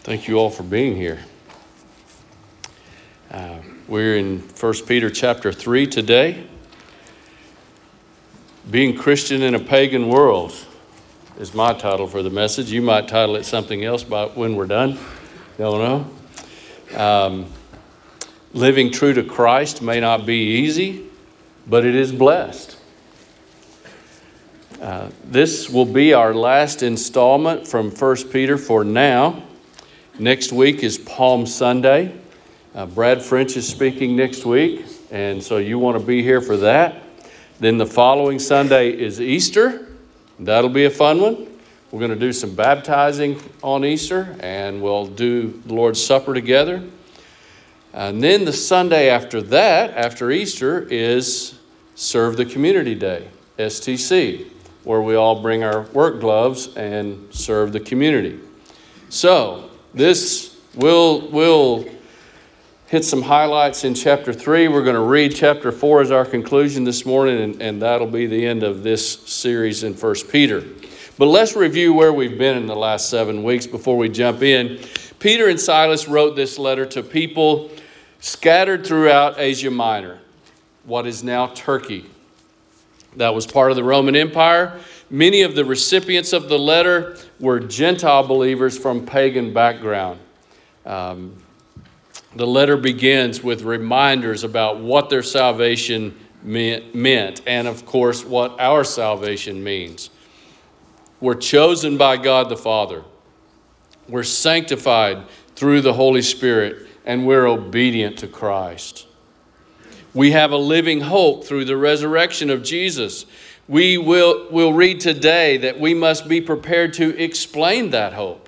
Thank you all for being here. We're in 1 Peter chapter 3 today. Being Christian in a Pagan World is my title for the message. You might title it something else by when we're done. Don't know. Living true to Christ may not be easy, but it is blessed. This will be our last installment from 1 Peter for now. Next week is Palm Sunday. Brad French is speaking next week, and so you want to be here for that. Then the following Sunday is Easter. That'll be a fun one. We're going to do some baptizing on Easter, and we'll do the Lord's Supper together. And then the Sunday after that, after Easter, is Serve the Community Day, STC, where we all bring our work gloves and serve the community. So this will hit some highlights in chapter 3. We're going to read chapter 4 as our conclusion this morning, and that'll be the end of this series in 1 Peter. But let's review where we've been in the last 7 weeks before we jump in. Peter and Silas wrote this letter to people scattered throughout Asia Minor, what is now Turkey. That was part of the Roman Empire. Many of the recipients of the letter were Gentile believers from pagan background. The letter begins with reminders about what their salvation meant, and of course, what our salvation means. We're chosen by God the Father. We're sanctified through the Holy Spirit, and we're obedient to Christ. We have a living hope through the resurrection of Jesus. We'll read today that we must be prepared to explain that hope.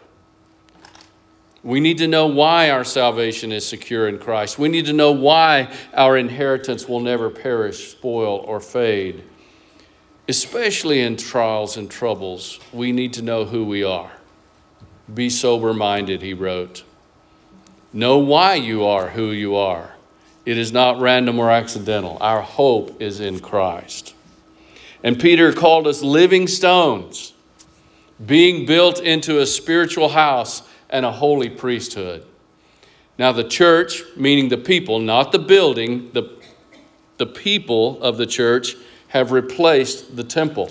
We need to know why our salvation is secure in Christ. We need to know why our inheritance will never perish, spoil, or fade. Especially in trials and troubles, we need to know who we are. Be sober-minded, he wrote. Know why you are who you are. It is not random or accidental. Our hope is in Christ. And Peter called us living stones, being built into a spiritual house and a holy priesthood. Now the church, meaning the people, not the building, the people of the church have replaced the temple.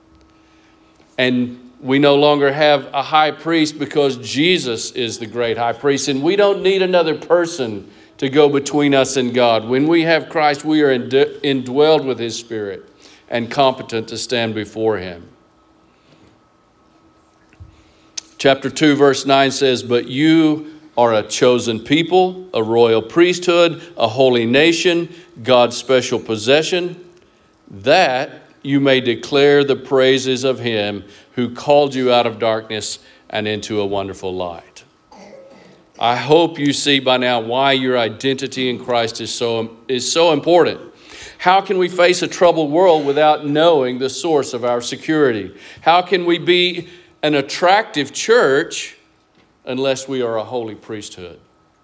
And we no longer have a high priest because Jesus is the great high priest. And we don't need another person to go between us and God. When we have Christ, we are indwelled with his Spirit and competent to stand before him. Chapter 2, verse 9 says, "But you are a chosen people, a royal priesthood, a holy nation, God's special possession, that you may declare the praises of him who called you out of darkness and into a wonderful light." I hope you see by now why your identity in Christ is so important. How can we face a troubled world without knowing the source of our security? How can we be an attractive church unless we are a holy priesthood?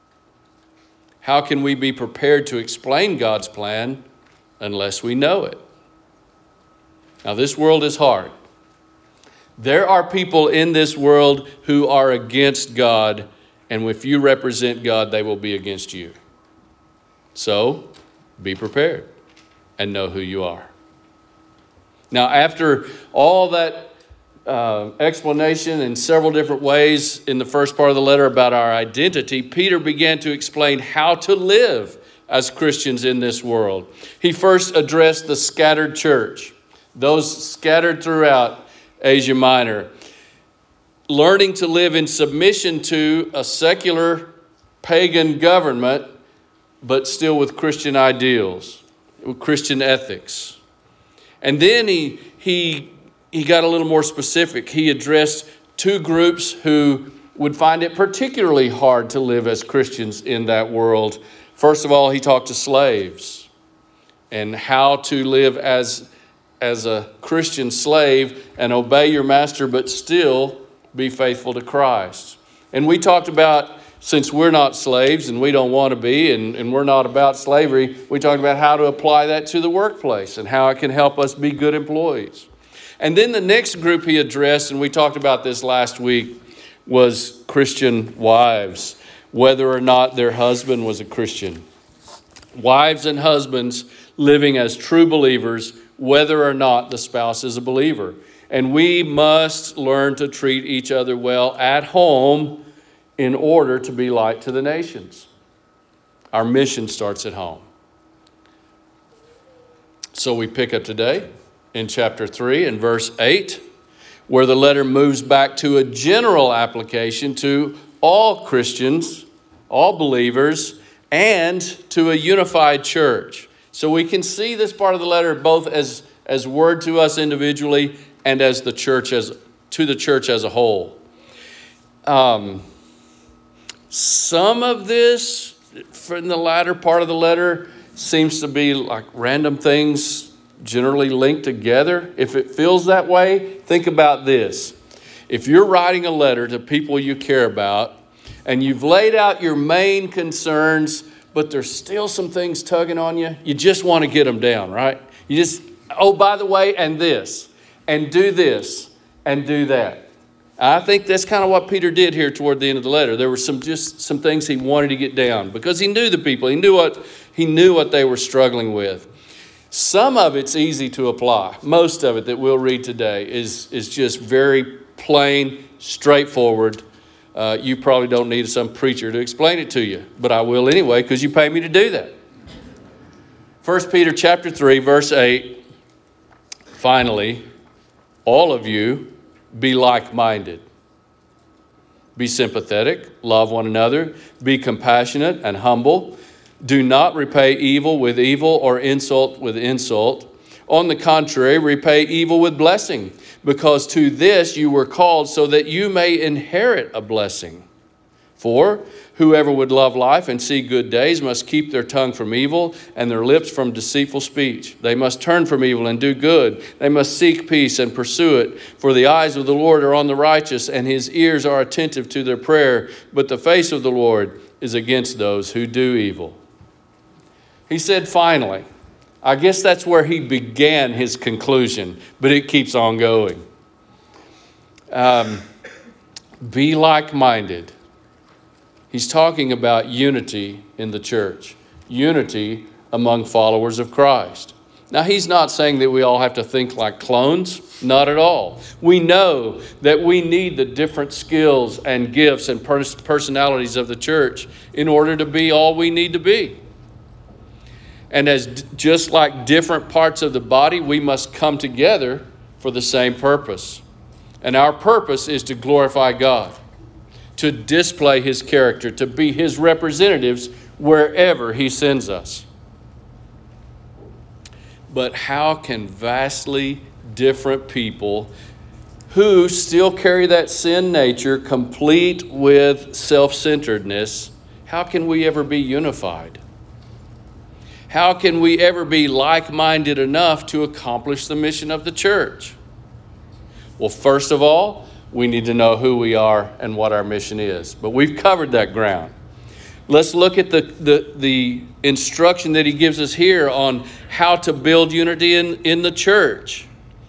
How can we be prepared to explain God's plan unless we know it? Now, this world is hard. There are people in this world who are against God, and if you represent God, they will be against you. So, be prepared and know who you are. Now, after all that explanation in several different ways in the first part of the letter about our identity, Peter began to explain how to live as Christians in this world. He first addressed the scattered church, those scattered throughout Asia Minor, learning to live in submission to a secular pagan government, but still with Christian ideals, with Christian ethics. And then he got a little more specific. He addressed two groups who would find it particularly hard to live as Christians in that world. First of all, he talked to slaves and how to live as a Christian slave and obey your master, but still be faithful to Christ. And we talked about, since we're not slaves and we don't want to be, and we're not about slavery, we talked about how to apply that to the workplace and how it can help us be good employees. And then the next group he addressed, and we talked about this last week, was Christian wives, whether or not their husband was a Christian. Wives and husbands living as true believers, whether or not the spouse is a believer. And we must learn to treat each other well at home in order to be light to the nations. Our mission starts at home. So we pick up today in chapter 3 and verse 8, where the letter moves back to a general application to all Christians, all believers, and to a unified church. So we can see this part of the letter both as word to us individually and as the church to the church as a whole. Some of this from the latter part of the letter seems to be like random things generally linked together. If it feels that way, think about this. If you're writing a letter to people you care about and you've laid out your main concerns, but there's still some things tugging on you, you just want to get them down, right? You just, oh, by the way, and this, and do this, and do that. I think that's kind of what Peter did here toward the end of the letter. There were some things he wanted to get down because he knew the people. He knew what they were struggling with. Some of it's easy to apply. Most of it that we'll read today is just very plain, straightforward. You probably don't need some preacher to explain it to you, but I will anyway because you pay me to do that. 1 Peter chapter 3, verse 8. Finally, all of you be like-minded. Be sympathetic, love one another, be compassionate and humble. Do not repay evil with evil or insult with insult. On the contrary, repay evil with blessing, because to this you were called so that you may inherit a blessing. For whoever would love life and see good days must keep their tongue from evil and their lips from deceitful speech. They must turn from evil and do good. They must seek peace and pursue it. For the eyes of the Lord are on the righteous, and his ears are attentive to their prayer. But the face of the Lord is against those who do evil. He said, finally. I guess that's where he began his conclusion, but it keeps on going. Be like-minded. He's talking about unity in the church, unity among followers of Christ. Now, he's not saying that we all have to think like clones, not at all. We know that we need the different skills and gifts and personalities of the church in order to be all we need to be. And just like different parts of the body, we must come together for the same purpose. And our purpose is to glorify God, to display his character, to be his representatives wherever he sends us. But how can vastly different people who still carry that sin nature, complete with self-centeredness, how can we ever be unified? How can we ever be like-minded enough to accomplish the mission of the church? Well, first of all, we need to know who we are and what our mission is. But we've covered that ground. Let's look at the instruction that he gives us here on how to build unity in the church.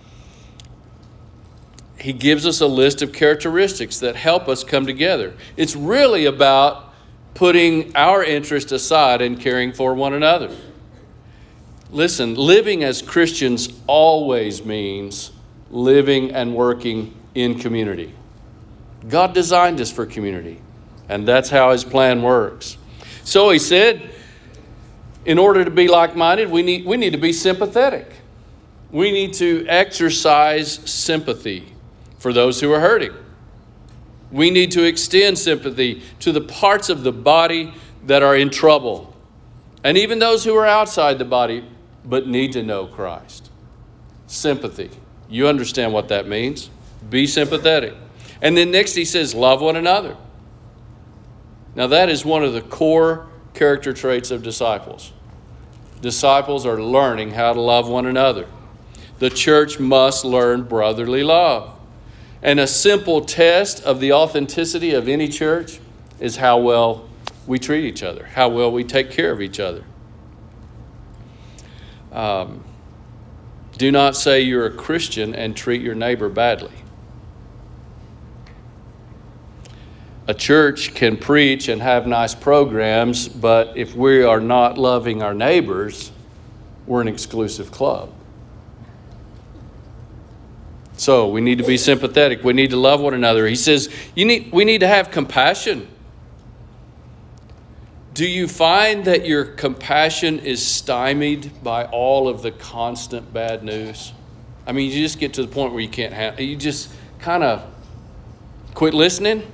He gives us a list of characteristics that help us come together. It's really about putting our interest aside and caring for one another. Listen, living as Christians always means living and working in community. God designed us for community, and that's how his plan works. So he said, in order to be like-minded, we need to be sympathetic. We need to exercise sympathy for those who are hurting. We need to extend sympathy to the parts of the body that are in trouble, and even those who are outside the body but need to know Christ. Sympathy. You understand what that means. Be sympathetic. And then next he says, love one another. Now that is one of the core character traits of disciples. Disciples are learning how to love one another. The church must learn brotherly love. And a simple test of the authenticity of any church is how well we treat each other, how well we take care of each other. Do not say you're a Christian and treat your neighbor badly. A church can preach and have nice programs, but if we are not loving our neighbors, we're an exclusive club. So we need to be sympathetic. We need to love one another. He says we need to have compassion. Do you find that your compassion is stymied by all of the constant bad news? I mean, you just get to the point where you can't handle it. You just kind of quit listening.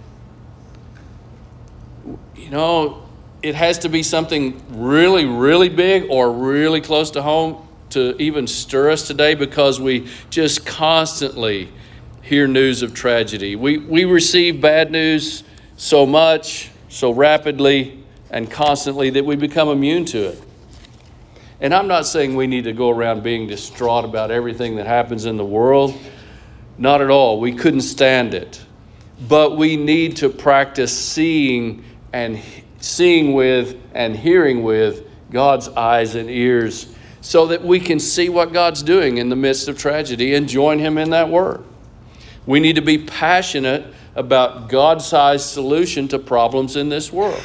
You know, it has to be something really, really big or really close to home to even stir us today, because we just constantly hear news of tragedy. We receive bad news so much, so rapidly and constantly that we become immune to it. And I'm not saying we need to go around being distraught about everything that happens in the world. Not at all. We couldn't stand it. But we need to practice seeing with and hearing with God's eyes and ears, so that we can see what God's doing in the midst of tragedy and join Him in that work. We need to be passionate about God-sized solution to problems in this world.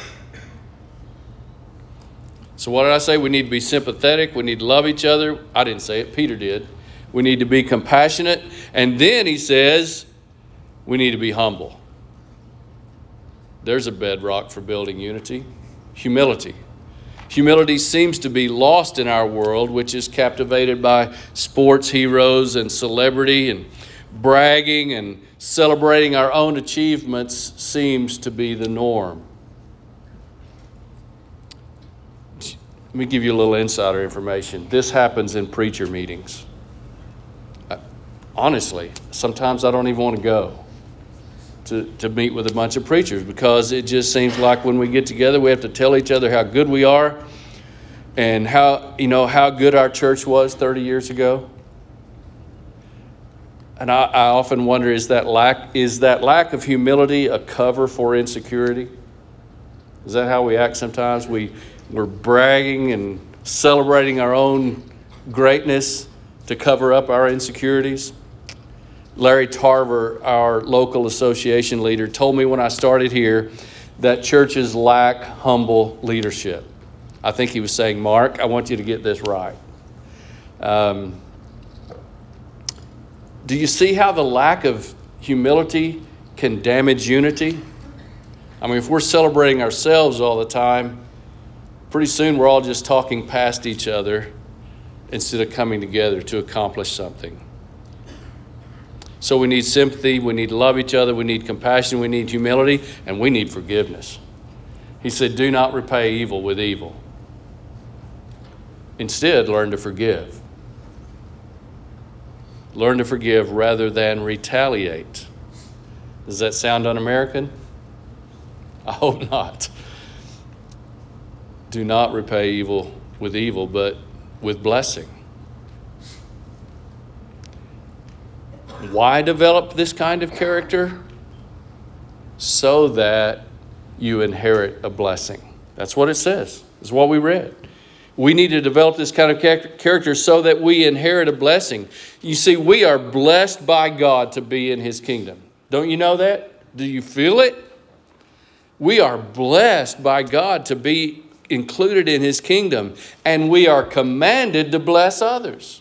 So what did I say? We need to be sympathetic. We need to love each other. I didn't say it. Peter did. We need to be compassionate. And then he says we need to be humble. There's a bedrock for building unity. Humility. Humility seems to be lost in our world, which is captivated by sports heroes and celebrity, and bragging and celebrating our own achievements seems to be the norm. Let me give you a little insider information. This happens in preacher meetings. Honestly, sometimes I don't even want to go to meet with a bunch of preachers, because it just seems like when we get together, we have to tell each other how good we are and how good our church was 30 years ago. And I often wonder, is that lack of humility a cover for insecurity? Is that how we act sometimes? We're bragging and celebrating our own greatness to cover up our insecurities. Larry Tarver, our local association leader, told me when I started here that churches lack humble leadership. I think he was saying, Mark, I want you to get this right. Do you see how the lack of humility can damage unity? I mean, if we're celebrating ourselves all the time, pretty soon we're all just talking past each other instead of coming together to accomplish something. So we need sympathy, we need to love each other, we need compassion, we need humility, and we need forgiveness. He said, do not repay evil with evil. Instead, learn to forgive. Learn to forgive rather than retaliate. Does that sound un-American? I hope not. Do not repay evil with evil, but with blessing. Why develop this kind of character? So that you inherit a blessing. That's what it says. It's what we read. We need to develop this kind of character so that we inherit a blessing. You see, we are blessed by God to be in His kingdom. Don't you know that? Do you feel it? We are blessed by God to be included in His kingdom, and we are commanded to bless others.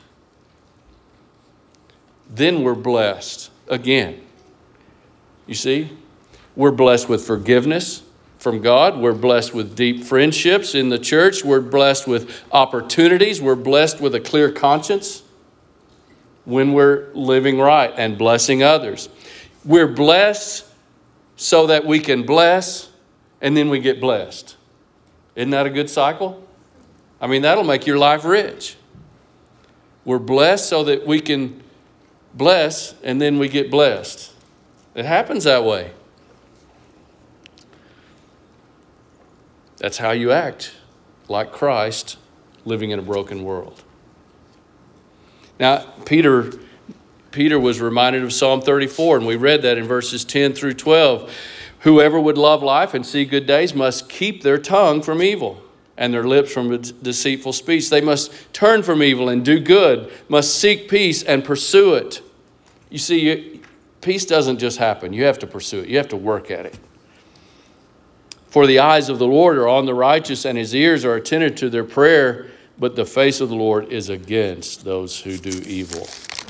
Then we're blessed again. You see, we're blessed with forgiveness from God. We're blessed with deep friendships in the church. We're blessed with opportunities. We're blessed with a clear conscience when we're living right and blessing others. We're blessed so that we can bless, and then we get blessed. Isn't that a good cycle? I mean, that'll make your life rich. We're blessed so that we can bless, and then we get blessed. It happens that way. That's how you act like Christ living in a broken world. Now, Peter was reminded of Psalm 34, and we read that in verses 10 through 12. Whoever would love life and see good days must keep their tongue from evil and their lips from deceitful speech. They must turn from evil and do good, must seek peace and pursue it. You see, peace doesn't just happen. You have to pursue it. You have to work at it. For the eyes of the Lord are on the righteous, and his ears are attentive to their prayer, but the face of the Lord is against those who do evil.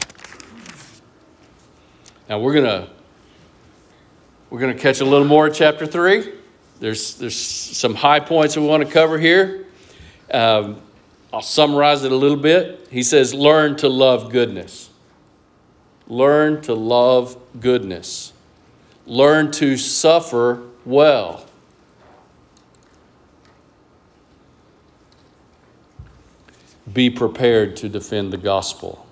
Now we're gonna catch a little more in chapter 3. There's some high points we want to cover here. I'll summarize it a little bit. He says, learn to love goodness. Learn to love goodness. Learn to suffer well. Be prepared to defend the gospel.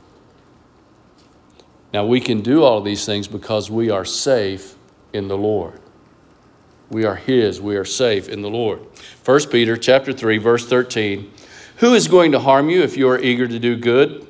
Now we can do all of these things because we are safe in the Lord. We are his. We are safe in the Lord. 1 Peter chapter 3, verse 13. Who is going to harm you if you are eager to do good?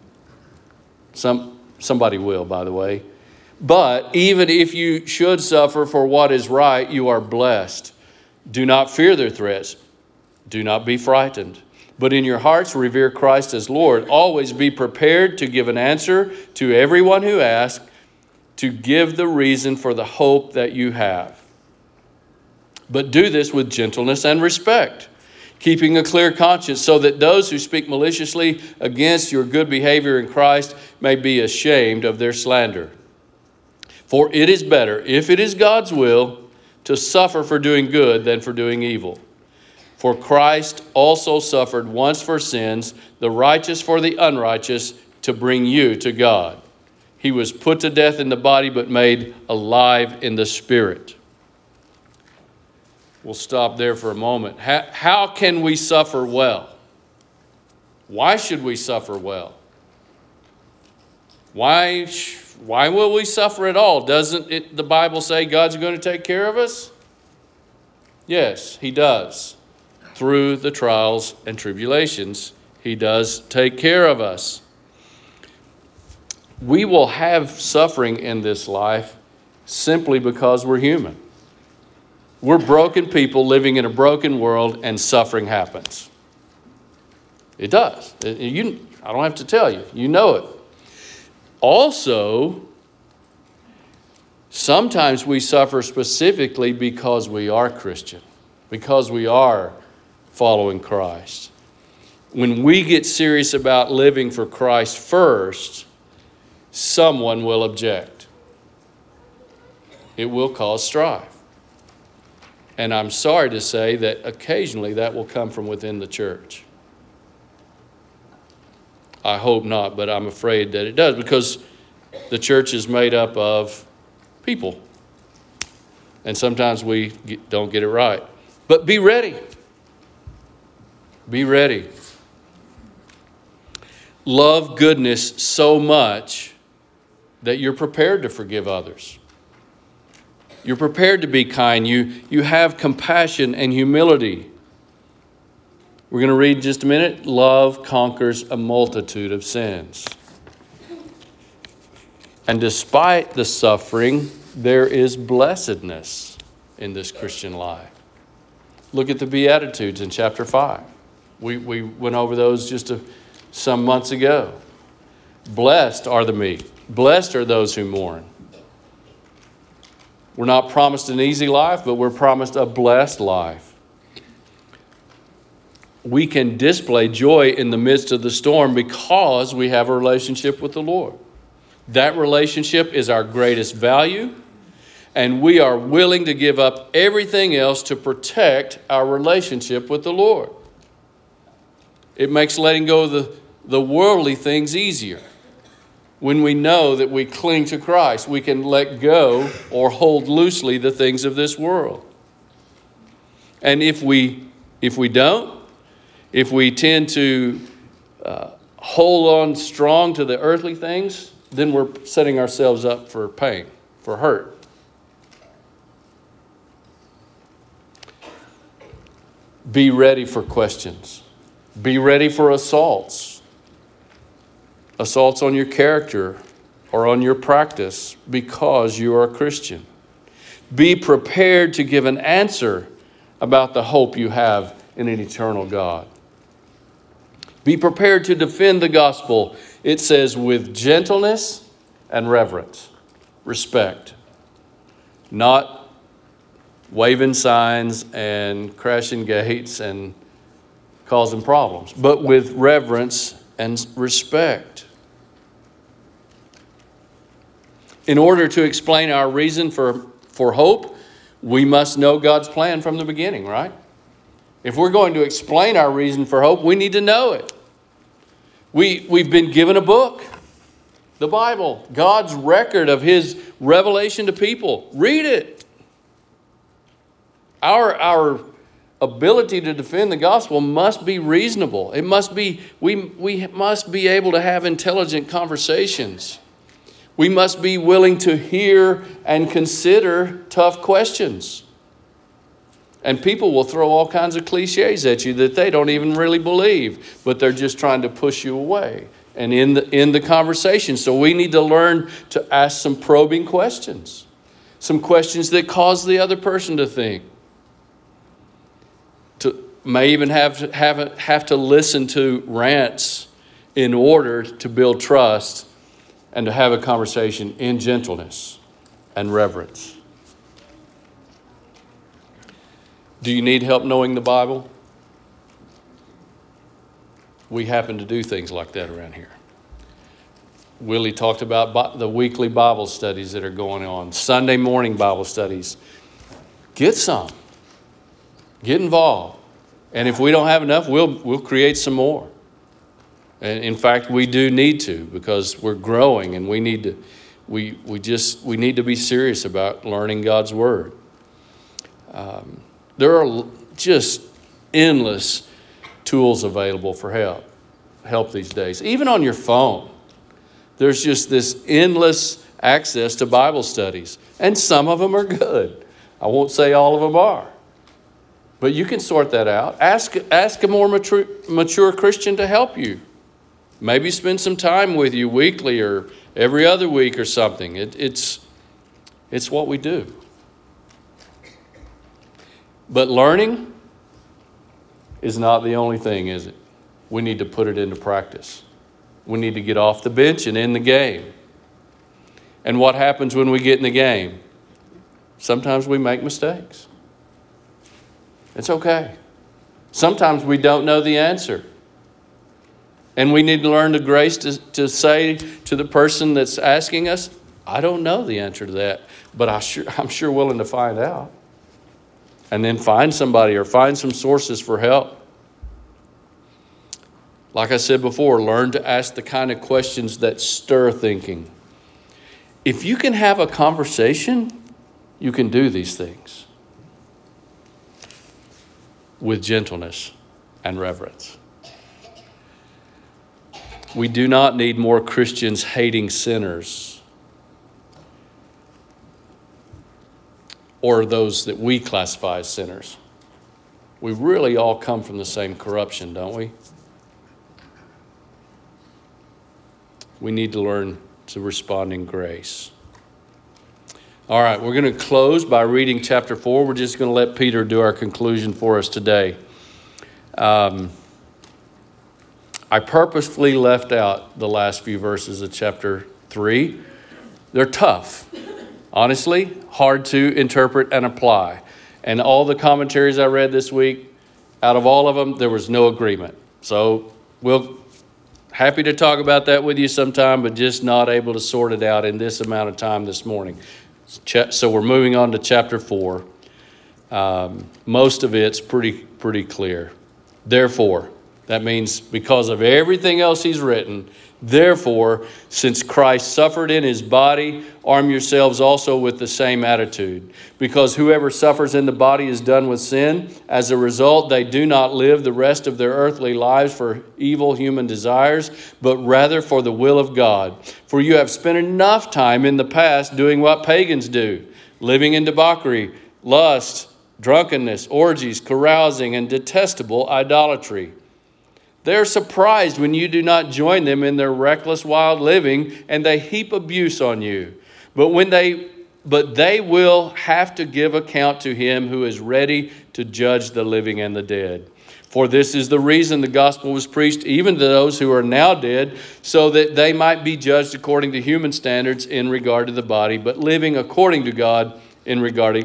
Somebody will, by the way. But even if you should suffer for what is right, you are blessed. Do not fear their threats. Do not be frightened. But in your hearts revere Christ as Lord. Always be prepared to give an answer to everyone who asks, to give the reason for the hope that you have. But do this with gentleness and respect, keeping a clear conscience, so that those who speak maliciously against your good behavior in Christ may be ashamed of their slander. For it is better, if it is God's will, to suffer for doing good than for doing evil. For Christ also suffered once for sins, the righteous for the unrighteous, to bring you to God. He was put to death in the body, but made alive in the spirit. We'll stop there for a moment. How can we suffer well? Why should we suffer well? Why will we suffer at all? Doesn't the Bible say God's going to take care of us? Yes, he does. Through the trials and tribulations, he does take care of us. We will have suffering in this life simply because we're human. We're broken people living in a broken world, and suffering happens. It does. I don't have to tell you. You know it. Also, sometimes we suffer specifically because we are Christian, because we are following Christ. When we get serious about living for Christ first, someone will object. It will cause strife. And I'm sorry to say that occasionally that will come from within the church. I hope not, but I'm afraid that it does, because the church is made up of people. And sometimes we don't get it right. But be ready. Be ready. Love goodness so much that you're prepared to forgive others. You're prepared to be kind. You have compassion and humility. We're going to read in just a minute. Love conquers a multitude of sins. And despite the suffering, there is blessedness in this Christian life. Look at the Beatitudes in chapter 5. We went over those just some months ago. Blessed are the meek. Blessed are those who mourn. We're not promised an easy life, but we're promised a blessed life. We can display joy in the midst of the storm because we have a relationship with the Lord. That relationship is our greatest value, and we are willing to give up everything else to protect our relationship with the Lord. It makes letting go of the worldly things easier. When we know that we cling to Christ, we can let go or hold loosely the things of this world. And if we don't, if we tend to hold on strong to the earthly things, then we're setting ourselves up for pain, for hurt. Be ready for questions. Be ready for assaults. Assaults on your character or on your practice because you are a Christian. Be prepared to give an answer about the hope you have in an eternal God. Be prepared to defend the gospel, it says, with gentleness and reverence, respect. Not waving signs and crashing gates and causing problems, but with reverence and respect. In order to explain our reason for hope, we must know God's plan from the beginning, right? If we're going to explain our reason for hope, we need to know it. We've been given a book, the Bible, God's record of His revelation to people. Read it. Our ability to defend the gospel must be reasonable. We must be able to have intelligent conversations. We must be willing to hear and consider tough questions. And people will throw all kinds of cliches at you that they don't even really believe, but they're just trying to push you away and in the conversation. So we need to learn to ask some probing questions, some questions that cause the other person to think. May even have to listen to rants in order to build trust and to have a conversation in gentleness and reverence. Do you need help knowing the Bible? We happen to do things like that around here. Willie talked about the weekly Bible studies that are going on, Sunday morning Bible studies. Get some. Get involved. And if we don't have enough, we'll create some more. And in fact, we do need to, because we're growing and we need to be serious about learning God's Word. There are just endless tools available for help these days. Even on your phone, there's just this endless access to Bible studies. And some of them are good. I won't say all of them are. But you can sort that out. Ask a more mature Christian to help you. Maybe spend some time with you weekly or every other week or something. It's what we do. But learning is not the only thing, is it? We need to put it into practice. We need to get off the bench and in the game. And what happens when we get in the game? Sometimes we make mistakes. It's okay. Sometimes we don't know the answer. And we need to learn the grace to say to the person that's asking us, I don't know the answer to that, but I'm sure willing to find out. And then find somebody or find some sources for help. Like I said before, learn to ask the kind of questions that stir thinking. If you can have a conversation, you can do these things with gentleness and reverence. We do not need more Christians hating sinners or those that we classify as sinners. We really all come from the same corruption, don't we? We need to learn to respond in grace. All right, we're going to close by reading chapter 4. We're just going to let Peter do our conclusion for us today. I purposefully left out the last few verses of chapter 3. They're tough. Honestly, hard to interpret and apply. And all the commentaries I read this week, out of all of them, there was no agreement. So happy to talk about that with you sometime, but just not able to sort it out in this amount of time this morning. So we're moving on to chapter 4. Most of it's pretty clear. Therefore, that means because of everything else he's written, therefore, since Christ suffered in his body, arm yourselves also with the same attitude. Because whoever suffers in the body is done with sin. As a result, they do not live the rest of their earthly lives for evil human desires, but rather for the will of God. For you have spent enough time in the past doing what pagans do, living in debauchery, lust, drunkenness, orgies, carousing, and detestable idolatry. They are surprised when you do not join them in their reckless, wild living, and they heap abuse on you. But they will have to give account to him who is ready to judge the living and the dead. For this is the reason the gospel was preached even to those who are now dead, so that they might be judged according to human standards in regard to the body, but living according to God in regard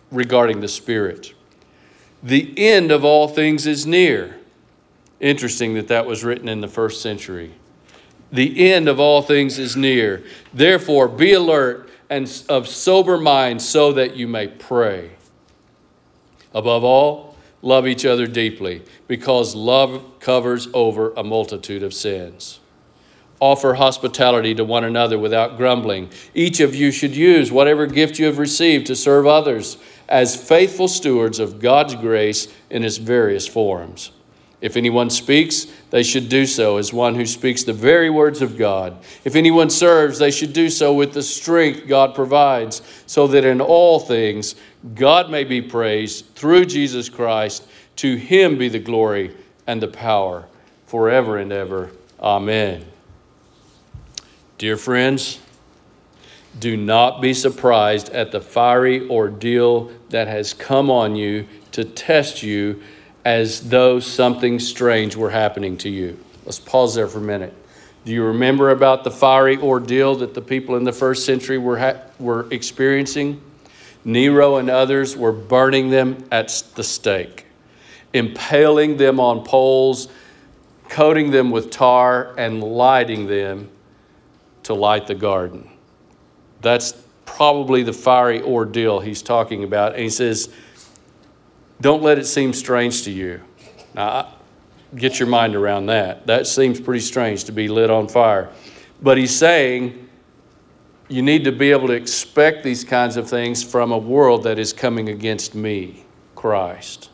regarding the Spirit. The end of all things is near. Interesting that was written in the first century. The end of all things is near. Therefore, be alert and of sober mind so that you may pray. Above all, love each other deeply, because love covers over a multitude of sins. Offer hospitality to one another without grumbling. Each of you should use whatever gift you have received to serve others as faithful stewards of God's grace in its various forms. If anyone speaks, they should do so as one who speaks the very words of God. If anyone serves, they should do so with the strength God provides, so that in all things God may be praised through Jesus Christ. To him be the glory and the power forever and ever. Amen. Dear friends, do not be surprised at the fiery ordeal that has come on you to test you as though something strange were happening to you. Let's pause there for a minute. Do you remember about the fiery ordeal that the people in the first century were experiencing? Nero and others were burning them at the stake, impaling them on poles, coating them with tar, and lighting them to light the garden. That's probably the fiery ordeal he's talking about. And he says, don't let it seem strange to you. Now, get your mind around that. That seems pretty strange to be lit on fire. But he's saying you need to be able to expect these kinds of things from a world that is coming against me, Christ.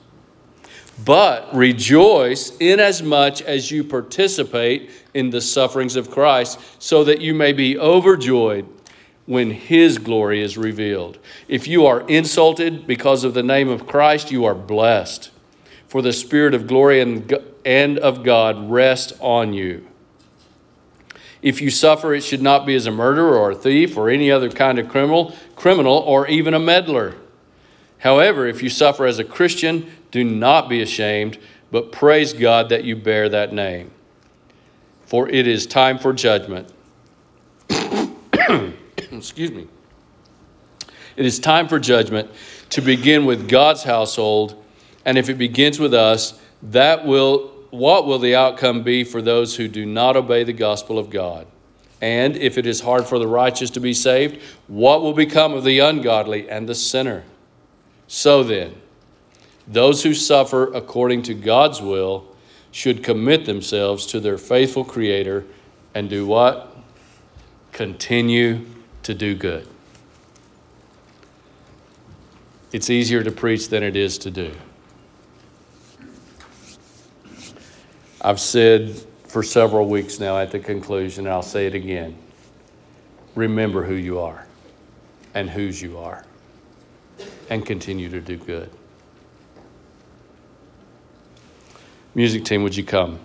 But rejoice inasmuch as you participate in the sufferings of Christ, so that you may be overjoyed when his glory is revealed. If you are insulted because of the name of Christ, you are blessed, for the Spirit of glory and of God rests on you. If you suffer, it should not be as a murderer or a thief or any other kind of criminal or even a meddler. However, if you suffer as a Christian, do not be ashamed, but praise God that you bear that name. For it is time for judgment. Excuse me. It is time for judgment to begin with God's household, and if it begins with us, what will the outcome be for those who do not obey the gospel of God? And if it is hard for the righteous to be saved, what will become of the ungodly and the sinner? So then, those who suffer according to God's will should commit themselves to their faithful Creator and do what? Continue to do good. It's easier to preach than it is to do. I've said for several weeks now at the conclusion, and I'll say it again. Remember who you are and whose you are, and continue to do good. Music team, would you come?